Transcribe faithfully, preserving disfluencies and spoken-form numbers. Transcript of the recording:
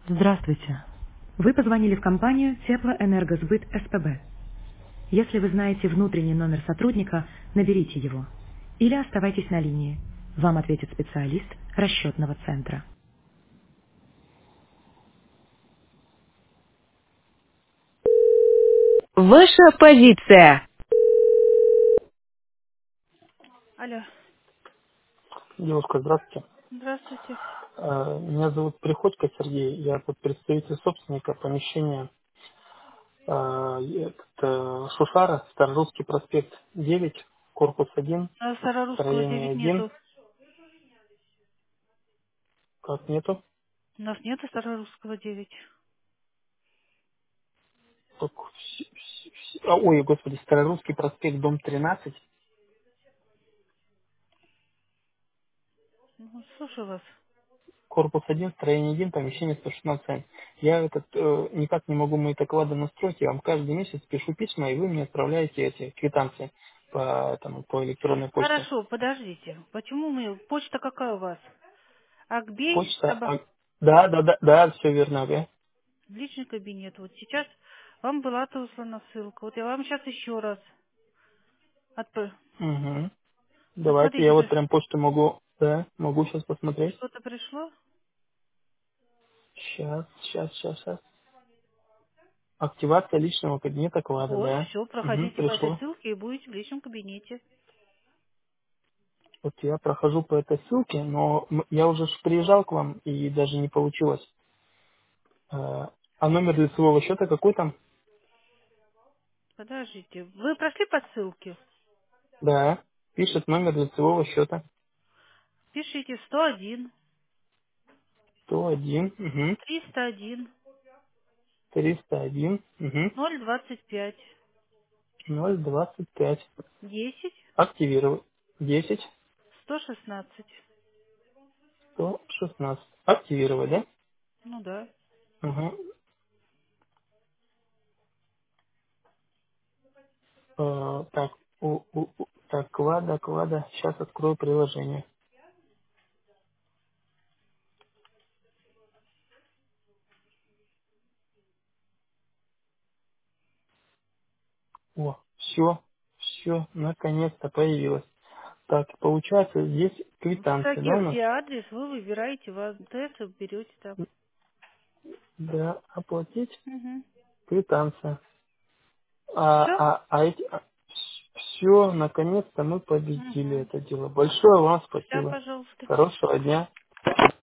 Здравствуйте. Вы позвонили в компанию Теплоэнергосбыт СПБ. Если вы знаете внутренний номер сотрудника, наберите его. Или оставайтесь на линии. Вам ответит специалист расчетного центра. Ваша позиция. Алло, Девушка, здравствуйте. здравствуйте. Э, Меня зовут Приходько Сергей. Я тут представитель собственника помещения э, этот, э, Шушара, Старорусский проспект девять, корпус один, У нас Старорусского строение девять один. нету. Как нету? У нас нету Старорусского девять. Так, вс- вс- вс- а, ой, господи, Старорусский проспект, дом тринадцать, Ну, слушаю вас. корпус один, строение один, помещение сто шестнадцать. Я этот, э, никак не могу мои таклады настроить. Я вам каждый месяц пишу письма, и вы мне отправляете эти квитанции по, этому, по электронной почте. Хорошо, подождите. Почему мы... Почта какая у вас? Акбей, Почта. собак. а, Да, да, да, да, все верно, ага. В личный кабинет. Вот сейчас вам была отослана ссылка. Вот я вам сейчас еще раз отправлю. Угу. Вот Давайте, я смотрите, вот приш- прям почту могу, да, могу сейчас посмотреть. что-то пришло. Сейчас, сейчас, сейчас, сейчас. Активация личного кабинета клада, Вот, да. все, Угу, проходите по этой пришло. ссылке и будете в личном кабинете. Вот я прохожу по этой ссылке, но м- я уже ж приезжал к вам и даже не получилось. Э, А номер лицевого счета какой там? Подождите. Вы прошли по ссылке? Да, пишет номер лицевого счета. Пишите сто один, сто один, угу, триста один, триста один, угу, ноль двадцать пять, ноль двадцать пять. десять, Активировать. десять. сто шестнадцать. сто шестнадцать. Активировать, да? Ну да. Ага. Э, так, у, у, у- так, Клада, Клада. Сейчас открою приложение. О, все, все, наконец-то появилось. Так, получается, здесь В квитанция, да, строке, у нас? где адрес, вы выбираете в АТС и берете там. Да, оплатить Угу. квитанция. А, Все? а, а эти, все, наконец-то мы победили Угу. это дело. Большое вам Все, спасибо. пожалуйста. Хорошего дня.